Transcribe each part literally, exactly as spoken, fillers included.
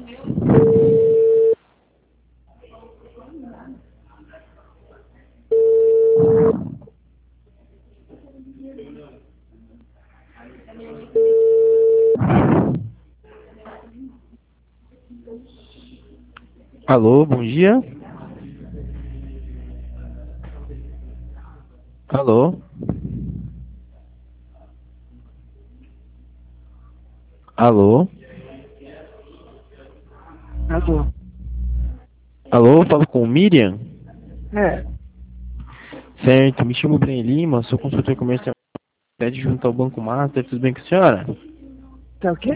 Alô, bom dia. Alô. Alô. Alô? Alô, falo com o Miriam. É, Certo, me chamo Brian Lima, sou consultor comercial junto ao Banco Master, tudo bem com a senhora? tá o quê?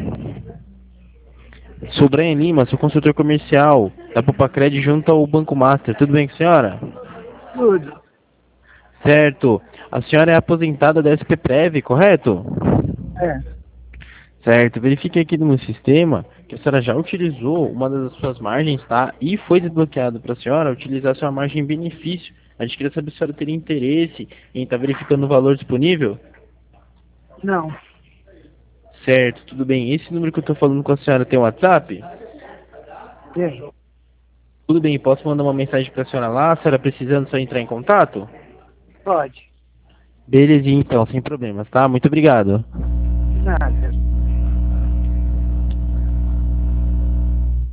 Sou Brian Lima, sou consultor comercial da Popacred junto ao Banco Master, tudo bem com a senhora? Tudo. Certo, a senhora é aposentada da S P Prev, correto? É, Certo, verifique aqui no meu sistema que a senhora já utilizou uma das suas margens, tá? E foi desbloqueado para a senhora utilizar sua margem em benefício. A gente queria saber se a senhora teria interesse em estar verificando o valor disponível. não. Certo, tudo bem. Esse número que eu estou falando com a senhora tem um WhatsApp? Tem. Tudo bem, posso mandar uma mensagem para a senhora lá? A senhora precisando só entrar em contato? Pode. Belezinha então, sem problemas, tá? Muito obrigado. Nada.